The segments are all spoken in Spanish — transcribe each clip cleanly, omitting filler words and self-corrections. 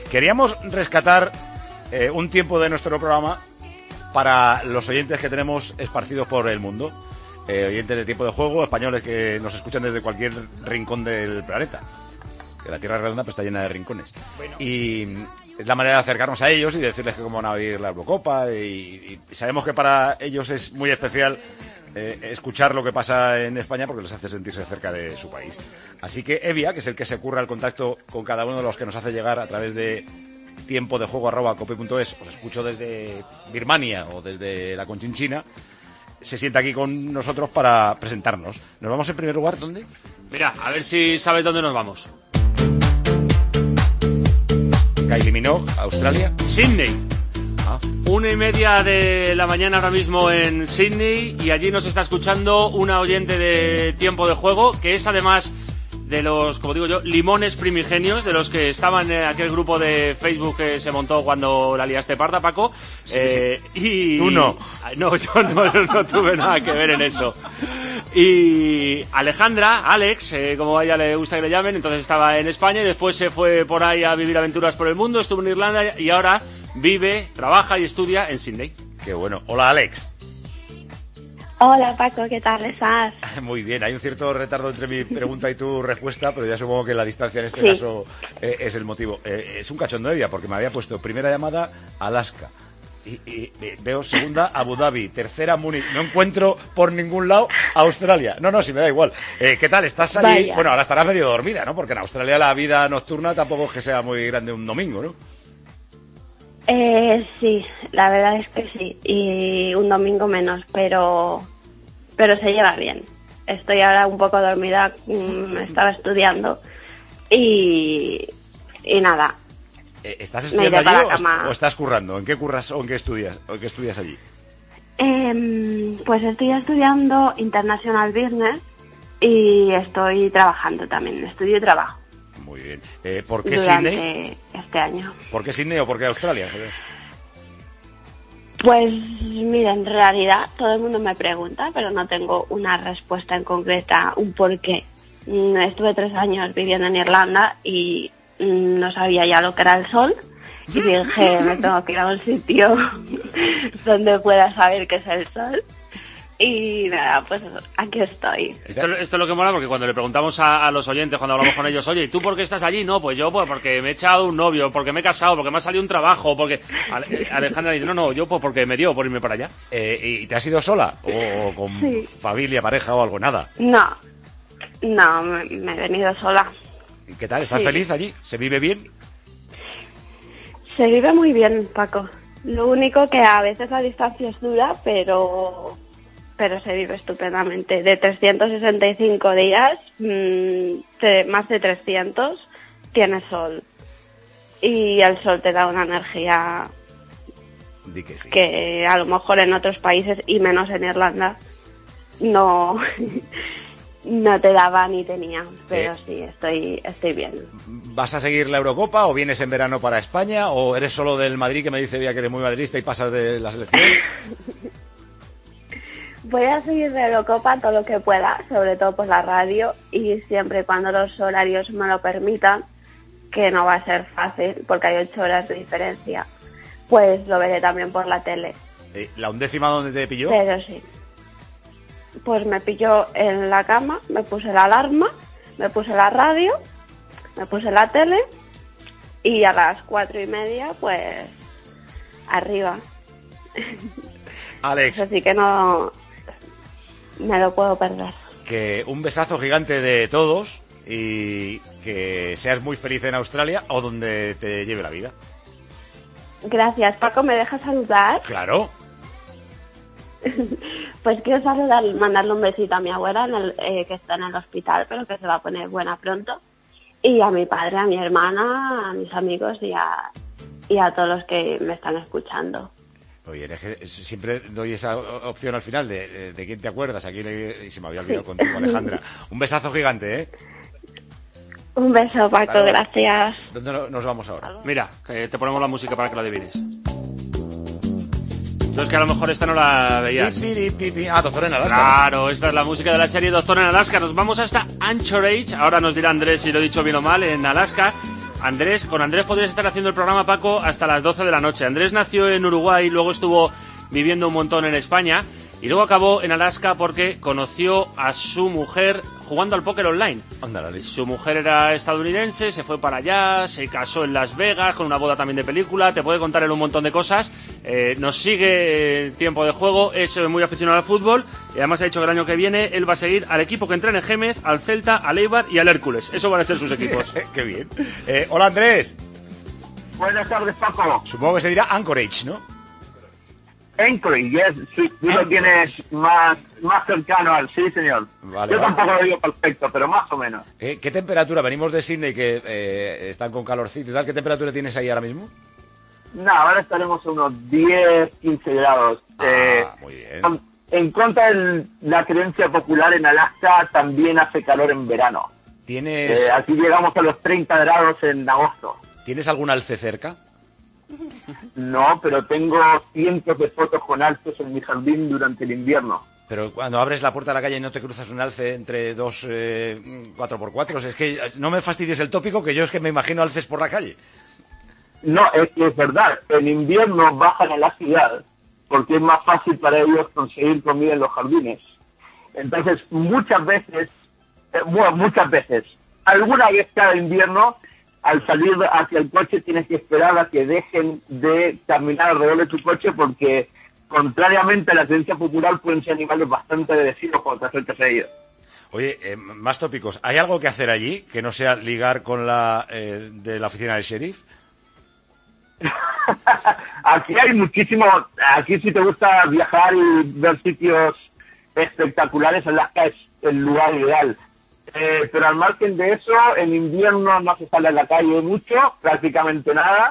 Queríamos rescatar un tiempo de nuestro programa para los oyentes que tenemos esparcidos por el mundo. Oyentes de Tiempo de Juego, españoles que nos escuchan desde cualquier rincón del planeta. Que la Tierra es redonda, pero está llena de rincones. Bueno. Y es la manera de acercarnos a ellos y decirles que cómo van a vivir la Eurocopa. Y sabemos que para ellos es muy especial escuchar lo que pasa en España porque les hace sentirse cerca de su país. Así que Evia, que es el que se curra el contacto con cada uno de los que nos hace llegar a través de tiempodejuego@cope.es, os escucho desde Birmania o desde la Conchinchina, se sienta aquí con nosotros para presentarnos. Nos vamos en primer lugar, ¿dónde? Mira, a ver si sabes dónde nos vamos. Kylie Minogue, Australia. Sydney. 1:30 de la mañana ahora mismo en Sydney, y allí nos está escuchando una oyente de Tiempo de Juego, que es además de los, como digo yo, limones primigenios, de los que estaban en aquel grupo de Facebook que se montó cuando la liaste parda, Paco. Sí. Y tú no. No, yo no tuve nada que ver en eso. Y Alejandra, Alex, como a ella le gusta que le llamen, entonces estaba en España y después se fue por ahí a vivir aventuras por el mundo, estuvo en Irlanda y ahora vive, trabaja y estudia en Sydney. Qué bueno. Hola, Alex. Hola, Paco, ¿qué tal estás? Muy bien, hay un cierto retardo entre mi pregunta y tu respuesta, pero ya supongo que la distancia en este caso es el motivo. Es un cachondo de ella, porque me había puesto primera llamada Alaska, y veo segunda Abu Dhabi, tercera Múnich, no encuentro por ningún lado Australia. No, si me da igual. ¿Qué tal? ¿Estás allí? Vaya. Bueno, ahora estarás medio dormida, ¿no? Porque en Australia la vida nocturna tampoco es que sea muy grande un domingo, ¿no? Sí, la verdad es que sí, y un domingo menos, pero se lleva bien. Estoy ahora un poco dormida, estaba estudiando y nada. ¿Estás estudiando allí o estás currando? ¿En qué curras o en qué estudias allí? Pues estoy estudiando International Business y estoy trabajando también, estudio y trabajo. Muy bien. ¿Por qué durante Sydney? Este año. ¿Por qué Sydney o por qué Australia? Pues mira, en realidad todo el mundo me pregunta, pero no tengo una respuesta en concreta, un porqué. Estuve 3 años viviendo en Irlanda y no sabía ya lo que era el sol y dije, me tengo que ir a un sitio donde pueda saber qué es el sol. Y nada, pues aquí estoy. Esto es lo que mola, porque cuando le preguntamos a los oyentes, cuando hablamos con ellos, oye, ¿y tú por qué estás allí? No, pues yo porque me he echado un novio, porque me he casado, porque me ha salido un trabajo, porque... Alejandra dice, no, yo pues porque me dio por irme para allá. ¿Y te has ido sola? ¿O con familia, pareja o algo? Nada. No, me he venido sola. ¿Y qué tal? ¿Estás feliz allí? ¿Se vive bien? Se vive muy bien, Paco. Lo único que a veces la distancia es dura, pero se vive estupendamente. De 365 días, más de 300 tiene sol. Y el sol te da una energía que a lo mejor en otros países, y menos en Irlanda, no te daba ni tenía. Pero sí, estoy bien. ¿Vas a seguir la Eurocopa o vienes en verano para España? ¿O eres solo del Madrid, que me dice que eres muy madridista y pasas de la selección? Voy a seguir de Eurocopa todo lo que pueda, sobre todo por la radio, y siempre y cuando los horarios me lo permitan, que no va a ser fácil porque hay 8 horas de diferencia, pues lo veré también por la tele. ¿La 11ª dónde te pilló? Pero sí. Pues me pilló en la cama, me puse la alarma, me puse la radio, me puse la tele y a las 4:30 pues arriba. Alex. Así que no me lo puedo perder. Que un besazo gigante de todos y que seas muy feliz en Australia o donde te lleve la vida. Gracias, Paco. ¿Me dejas saludar? Claro. Pues quiero saludar, mandarle un besito a mi abuela que está en el hospital, pero que se va a poner buena pronto. Y a mi padre, a mi hermana, a mis amigos y a todos los que me están escuchando. Oye, siempre doy esa opción al final de quién te acuerdas. Aquí y se me había olvidado contigo, Alejandra. Un besazo gigante, ¿eh? Un beso, Paco, gracias. ¿Dónde nos vamos ahora? Mira, que te ponemos la música para que lo adivines. Yo es que a lo mejor esta no la veías. Doctor en Alaska. Claro, esta es la música de la serie Doctor en Alaska. Nos vamos hasta Anchorage. Ahora nos dirá Andrés si lo he dicho bien o mal, en Alaska. Con Andrés podrías estar haciendo el programa, Paco, hasta las 12 de la noche. Andrés nació en Uruguay, luego estuvo viviendo un montón en España y luego acabó en Alaska porque conoció a su mujer jugando al póker online. Ándale. Su mujer era estadounidense, se fue para allá, se casó en Las Vegas con una boda también de película, te puede contar él un montón de cosas. Nos sigue en tiempo de juego, es muy aficionado al fútbol y además ha dicho que el año que viene él va a seguir al equipo que entrene Gémez, al Celta, al Eibar y al Hércules. Eso van a ser sus equipos. Qué bien. Hola, Andrés. Buenas tardes, Paco. Supongo que se dirá Anchorage, ¿no? Anchorage, yes, sí, tú lo tienes más cercano al... Sí, señor. Vale, yo tampoco lo digo perfecto, pero más o menos. ¿Qué temperatura? Venimos de Sydney, que están con calorcito y tal. ¿Qué temperatura tienes ahí ahora mismo? No, ahora estaremos a unos 10, 15 grados. Muy bien. En contra de la creencia popular, en Alaska también hace calor en verano. Aquí llegamos a los 30 grados en agosto. ¿Tienes algún alce cerca? No, pero tengo cientos de fotos con alces en mi jardín durante el invierno. Pero cuando abres la puerta de la calle y no te cruzas un alce entre dos 4x4, es que no me fastidies el tópico, que yo es que me imagino alces por la calle. No, es que es verdad. En invierno bajan a la ciudad porque es más fácil para ellos conseguir comida en los jardines. Entonces, muchas veces, alguna vez cada invierno, al salir hacia el coche tienes que esperar a que dejen de caminar alrededor de tu coche porque, contrariamente a la creencia popular, pueden ser animales bastante agresivos cuando te acercas a ellos. Oye, más tópicos. ¿Hay algo que hacer allí que no sea ligar con la de la oficina del sheriff? Aquí hay muchísimo. Aquí, si te gusta viajar y ver sitios espectaculares, Alaska es el lugar ideal. Pero al margen de eso, en invierno no se sale a la calle mucho, prácticamente nada.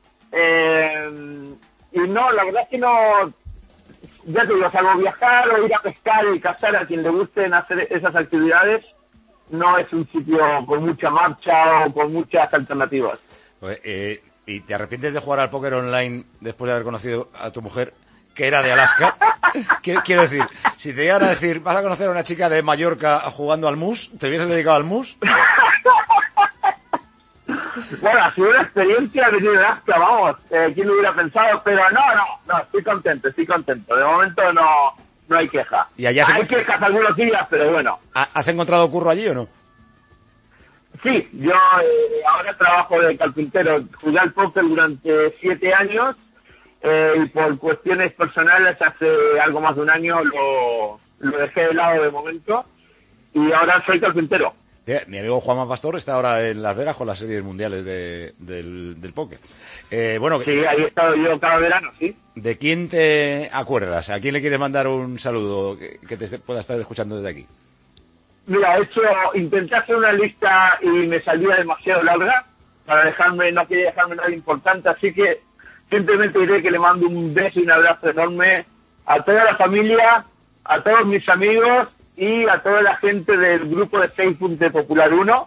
Y no, la verdad es que no. Ya te digo, salvo viajar o ir a pescar y cazar, a quien le gusten hacer esas actividades, no es un sitio con mucha marcha o con muchas alternativas. ¿Y te arrepientes de jugar al póker online después de haber conocido a tu mujer, que era de Alaska? Quiero decir, si te llegan a decir, vas a conocer a una chica de Mallorca jugando al mus, ¿te hubieses dedicado al mus? Bueno, ha sido una experiencia venir de Alaska, vamos, ¿quién lo hubiera pensado? Pero no, estoy contento. De momento no hay queja. ¿Y allá hay quejas algunos días, pero bueno. ¿Has encontrado curro allí o no? Sí, yo ahora trabajo de carpintero. Jugué al póker durante 7 años y por cuestiones personales hace algo más de un año lo dejé de lado de momento y ahora soy carpintero. Mi amigo Juanma Pastor está ahora en Las Vegas con las series mundiales del póker. Sí, ahí he estado yo cada verano, sí. ¿De quién te acuerdas? ¿A quién le quieres mandar un saludo que te pueda estar escuchando desde aquí? Mira, intenté hacer una lista y me salía demasiado larga no quería dejarme nada importante, así que simplemente diré que le mando un beso y un abrazo enorme a toda la familia, a todos mis amigos y a toda la gente del grupo de Facebook de Popular 1.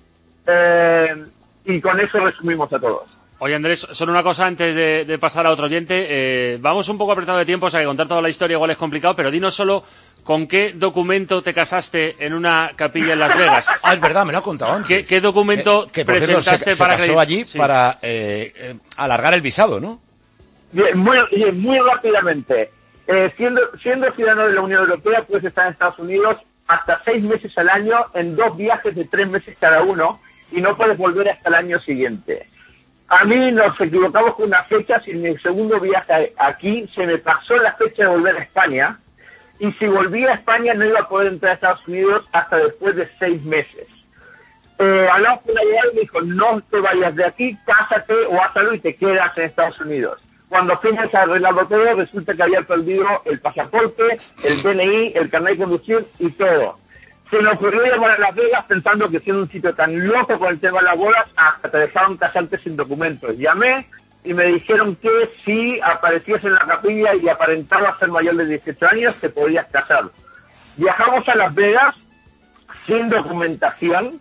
Y con eso resumimos a todos. Oye, Andrés, solo una cosa antes de pasar a otro oyente. Vamos un poco apretado de tiempo, o sea que contar toda la historia igual es complicado, pero dinos solo con qué documento te casaste en una capilla en Las Vegas. Es verdad, me lo ha contado antes. ¿Qué documento presentaste para se casó allí para alargar el visado, ¿no? Bien, muy rápidamente. Siendo ciudadano de la Unión Europea, puedes estar en Estados Unidos hasta 6 meses al año en 2 viajes de 3 meses cada uno y no puedes volver hasta el año siguiente. A mí nos equivocamos con una fecha. Si en mi segundo viaje aquí se me pasó la fecha de volver a España y si volvía a España no iba a poder entrar a Estados Unidos hasta después de 6 meses. Hablamos con la abogado y me dijo, no te vayas de aquí, cásate o haz algo y te quedas en Estados Unidos. Cuando fuimos a arreglarlo todo, resulta que había perdido el pasaporte, el DNI, el carnet de conducir y todo. Se nos ocurrió llamar a Las Vegas pensando que siendo un sitio tan loco con el tema de las bodas, hasta te dejaron casarte sin documentos. Llamé y me dijeron que si aparecías en la capilla y aparentabas ser mayor de 18 años, te podías casar. Viajamos a Las Vegas sin documentación,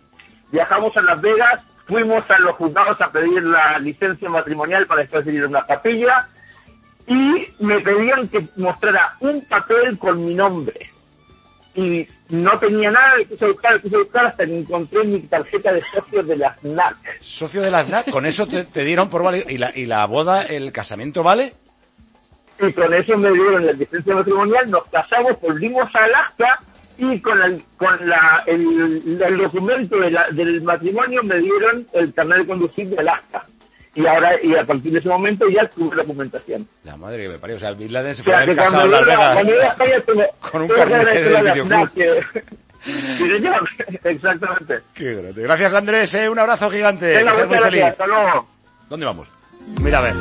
fuimos a los juzgados a pedir la licencia matrimonial para después ir a una capilla y me pedían que mostrara un papel con mi nombre. y no tenía nada, le puse a buscar hasta que encontré mi tarjeta de socio de la FNAC. Socio de la FNAC, con eso te dieron por válido. ¿Y la boda, el casamiento vale? Y con eso me dieron la licencia matrimonial, nos casamos, volvimos a Alaska y con el documento del matrimonio me dieron el carnet de conducir de Alaska. Y a partir de ese momento ya tuve documentación. La madre que me parió. O sea, Bin Laden se puede haber casado en Las Vegas con un carnet de videoclub. Exactamente. Qué grande. Gracias, Andrés. Un abrazo gigante. Venga, que seas muy gracias, feliz. hasta luego. ¿Dónde vamos? Mira, a ver.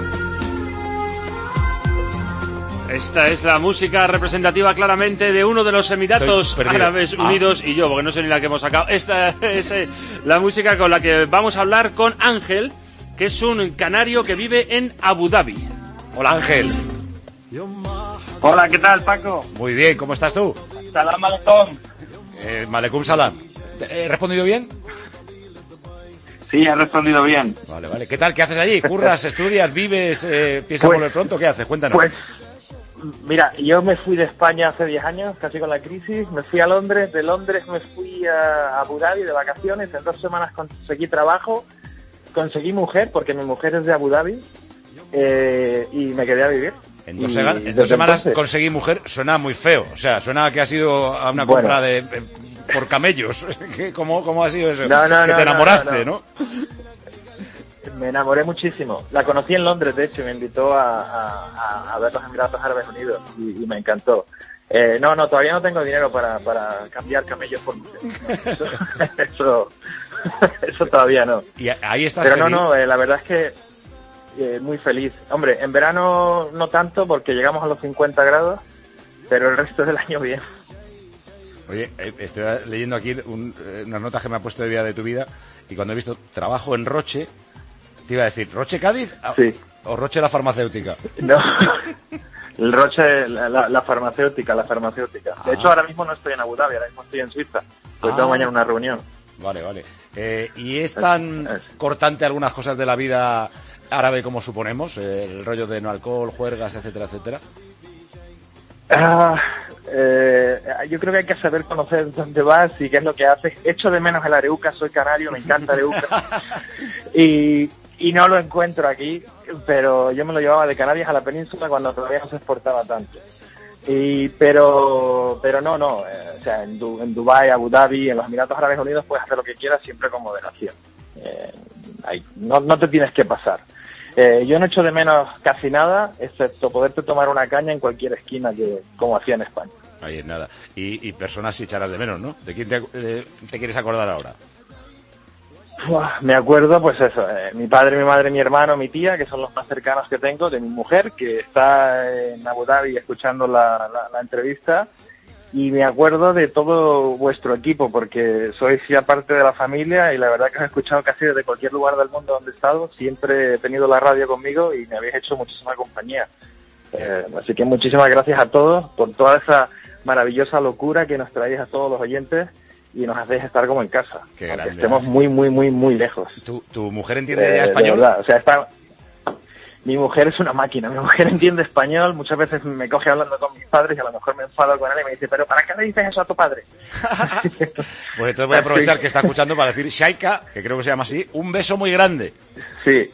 Esta es la música representativa claramente de uno de los Emiratos Árabes Unidos y yo, porque no sé ni la que hemos sacado. Esta es la música con la que vamos a hablar con Ángel, que es un canario que vive en Abu Dhabi. Hola, Ángel. Hola, ¿qué tal, Paco? Muy bien, ¿cómo estás tú? Salam aleikum. Malekum salam. ¿He respondido bien? Sí, has respondido bien. Vale. ¿Qué tal? ¿Qué haces allí? ¿Curras, estudias, vives, piensas volver pronto? ¿Qué haces? Cuéntanos. Pues, mira, yo me fui de España hace 10 años, casi con la crisis. Me fui a Londres, de Londres me fui a Abu Dhabi de vacaciones. En 2 semanas conseguí trabajo, conseguí mujer, porque mi mujer es de Abu Dhabi, y me quedé a vivir. En 2 semanas entonces conseguí mujer, suena muy feo. O sea, suena que ha sido a una compra por camellos. ¿Cómo ha sido eso? Que te enamoraste, ¿no? Me enamoré muchísimo. La conocí en Londres, de hecho, y me invitó a ver los Emiratos Árabes Unidos y me encantó. Todavía no tengo dinero para cambiar camellos por mujer. Eso todavía no. Y ahí estás Pero feliz. la verdad es que muy feliz. Hombre, en verano no tanto porque llegamos a los 50 grados, pero el resto del año bien. Oye, estoy leyendo aquí unas notas que me ha puesto de Vida de tu Vida, y cuando he visto trabajo en Roche, te iba a decir, ¿Roche Cádiz? Sí. ¿O Roche la farmacéutica? No, el Roche, la farmacéutica. De hecho, ahora mismo no estoy en Abu Dhabi, ahora mismo estoy en Suiza, pues tengo mañana una reunión. Vale. ¿Y es tan cortante algunas cosas de la vida árabe como suponemos? El rollo de no alcohol, juergas, etcétera, etcétera. Yo creo que hay que saber conocer dónde vas y qué es lo que haces. Echo de menos el Areuca, soy canario, me encanta Areuca. y no lo encuentro aquí, pero yo me lo llevaba de Canarias a la península cuando todavía no se exportaba tanto. Pero no, o sea, en Dubái, Abu Dhabi, en los Emiratos Árabes Unidos puedes hacer lo que quieras siempre con moderación. No te tienes que pasar. Yo no echo de menos casi nada, excepto poderte tomar una caña en cualquier esquina, como hacía en España. Ahí es nada. Y personas sí echarás de menos, ¿no? ¿De quién te quieres acordar ahora? Me acuerdo, pues eso, mi padre, mi madre, mi hermano, mi tía, que son los más cercanos que tengo, de mi mujer, que está en Abu Dhabi escuchando la entrevista, y me acuerdo de todo vuestro equipo, porque sois ya parte de la familia, y la verdad que os he escuchado casi desde cualquier lugar del mundo donde he estado. Siempre he tenido la radio conmigo y me habéis hecho muchísima compañía. Así que muchísimas gracias a todos por toda esa maravillosa locura que nos traéis a todos los oyentes y nos hacéis estar como en casa. Qué grande, estemos muy, muy, muy, muy lejos. ¿Tu mujer entiende ya español? De verdad, o sea, mi mujer es una máquina, mi mujer entiende español, muchas veces me coge hablando con mis padres y a lo mejor me enfado con él y me dice, ¿pero para qué le dices eso a tu padre? Pues entonces voy a aprovechar que está escuchando para decir, Shaika, que creo que se llama así, un beso muy grande. Sí.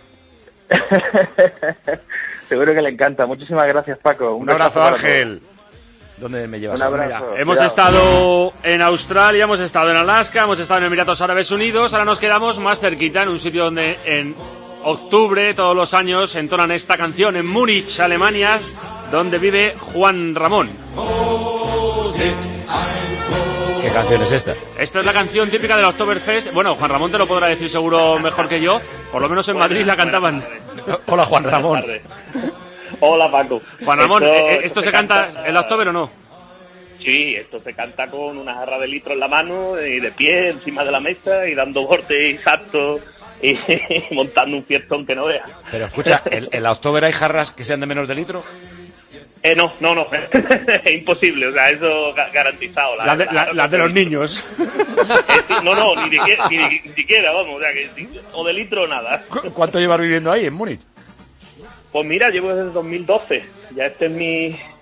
Seguro que le encanta. Muchísimas gracias, Paco. Un abrazo, Ángel. ¿Dónde me llevas? Un abrazo. Mira, hemos estado en Australia, hemos estado en Alaska, hemos estado en Emiratos Árabes Unidos, ahora nos quedamos más cerquita, en un sitio donde en octubre todos los años entonan esta canción, en Múnich, Alemania, donde vive Juan Ramón. ¿Qué canción es esta? Esta es la canción típica del Oktoberfest. Bueno, Juan Ramón te lo podrá decir seguro mejor que yo, por lo menos en Madrid la cantaban. Hola, Juan Ramón. Hola, Paco. Juan Ramón, ¿esto se canta en el Oktober o no? Sí, esto se canta con una jarra de litro en la mano y de pie encima de la mesa y dando bordes y saltos y montando un fiestón que no veas. Pero escucha, ¿en la Oktober hay jarras que sean de menos de litro? No, es imposible, o sea, eso garantizado. Las de los niños. No, ni siquiera, vamos, o sea, o de litro o nada. ¿Cuánto llevas viviendo ahí, en Múnich? Pues mira, llevo desde 2012, ya este es mi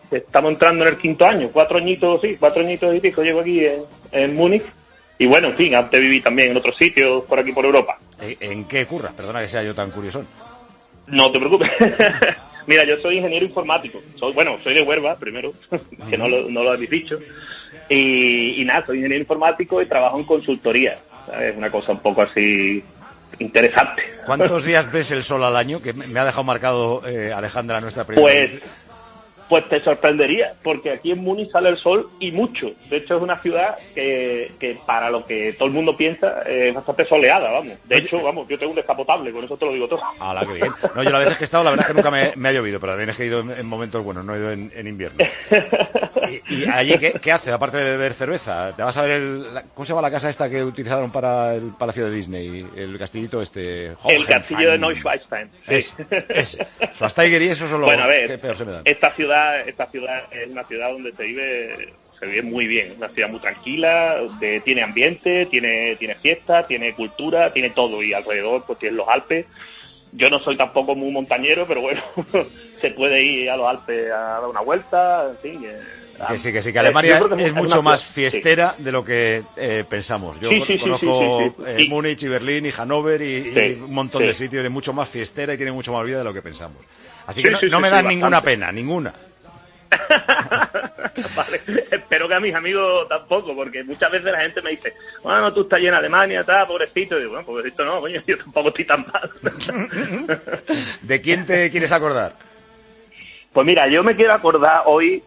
estamos entrando en el 5º año, 4 añitos y pico llevo aquí en Múnich. Y bueno, en fin, antes viví también en otros sitios por aquí por Europa. ¿En qué curras? Perdona que sea yo tan curiosón. No te preocupes. Mira, yo soy ingeniero informático. Soy de Huelva, primero, que no lo habéis dicho. Y nada, soy ingeniero informático y trabajo en consultoría. ¿Sabes? Una cosa un poco así interesante. ¿Cuántos días ves el sol al año? Que me ha dejado marcado Alejandra, nuestra primera. Pues te sorprendería, porque aquí en Múnich sale el sol y mucho. De hecho, es una ciudad que para lo que todo el mundo piensa es bastante soleada, vamos. De hecho, yo tengo un descapotable, con eso te lo digo todo. ¡Hala, qué bien! No, yo las veces que he estado, la verdad es que nunca me ha llovido, pero también es que he ido en momentos buenos, no he ido en invierno. ¿Y allí qué haces, aparte de beber cerveza? ¿Te vas a ver ¿cómo se llama la casa esta que utilizaron para el Palacio de Disney? El castillito este... El castillo de Neuschwanstein. Sí. Es Schwarzenegger, y eso son los que peor se me dan. Esta ciudad es una ciudad donde se vive muy bien, una ciudad muy tranquila, tiene ambiente, tiene fiesta, tiene cultura, tiene todo, y alrededor pues tienes los Alpes. Yo no soy tampoco muy montañero, pero bueno, se puede ir a los Alpes a dar una vuelta, en fin. Que sí, que Alemania es mucho más fiestera de lo que pensamos. Yo conozco Múnich y Berlín y Hannover y un montón de sitios, es mucho más fiestera y tiene mucho más vida de lo que pensamos. Así que no me dan ninguna pena, ninguna. Vale, espero que a mis amigos tampoco, porque muchas veces la gente me dice, bueno, tú estás allí en Alemania, pobrecito. Y digo, bueno, pobrecito no, coño, yo tampoco estoy tan mal. ¿De quién te quieres acordar? Pues mira, yo me quiero acordar hoy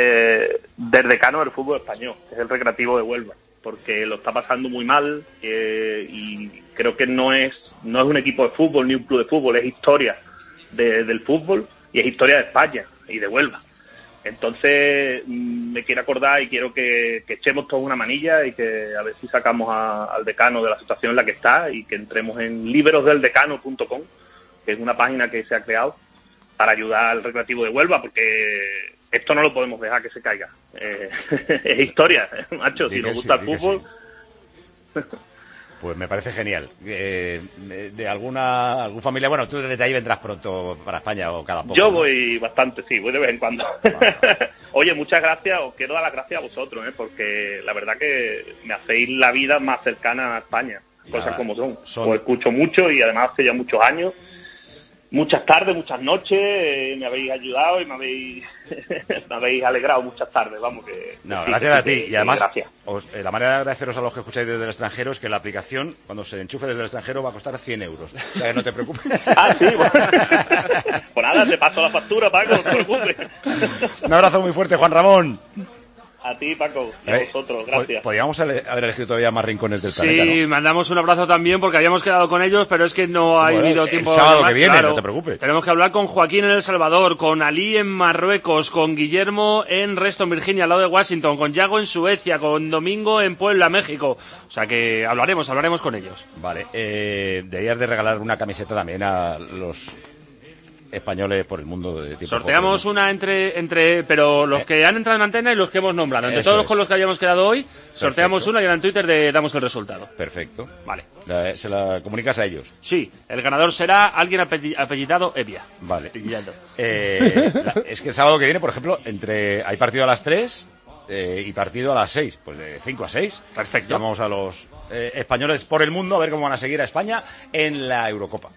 del decano del fútbol español, que es el Recreativo de Huelva, porque lo está pasando muy mal y creo que no es un equipo de fútbol ni un club de fútbol, es historia del fútbol y es historia de España y de Huelva. Entonces me quiero acordar y quiero que echemos todos una manilla y que a ver si sacamos al decano de la situación en la que está y que entremos en librosdeldecano.com, que es una página que se ha creado para ayudar al Recreativo de Huelva, porque esto no lo podemos dejar que se caiga. Es historia, macho, si nos gusta el fútbol. Sí. Pues me parece genial. De algún familia, bueno, tú desde ahí vendrás pronto para España o cada poco. Yo voy bastante, sí, voy de vez en cuando. Oye, muchas gracias, os quiero dar las gracias a vosotros, porque la verdad que me hacéis la vida más cercana a España, cosas como son. Os escucho mucho y además hace ya muchos años. Muchas tardes, muchas noches, me habéis ayudado y me habéis alegrado muchas tardes, vamos que... No, gracias a ti, y además la manera de agradeceros a los que escucháis desde el extranjero es que la aplicación, cuando se enchufe desde el extranjero, va a costar 100 euros, o sea que no te preocupes. Sí, bueno. Pues nada, te paso la factura, Paco, no te preocupes. Un abrazo muy fuerte, Juan Ramón. A ti, Paco, y a vosotros, gracias. Podríamos haber elegido todavía más rincones del planeta, ¿no? Sí, mandamos un abrazo también porque habíamos quedado con ellos, pero es que no ha habido tiempo. El sábado que viene, no te preocupes. Tenemos que hablar con Joaquín en El Salvador, con Ali en Marruecos, con Guillermo en Reston, Virginia, al lado de Washington, con Yago en Suecia, con Domingo en Puebla, México. O sea que hablaremos con ellos. Vale, deberías de regalar una camiseta también a los españoles por el mundo de tiempo. Sorteamos una pero los que han entrado en antena y los que hemos nombrado. Entre todos con los que habíamos quedado hoy, sorteamos una y en Twitter damos el resultado. Perfecto. Vale. ¿Se la comunicas a ellos? Sí, el ganador será alguien apellidado Evia. Vale. Es que el sábado que viene, por ejemplo, hay partido a las 3 y partido a las 6. Pues de 5 a 6. Perfecto. Llamamos a los españoles por el mundo a ver cómo van a seguir a España en la Eurocopa.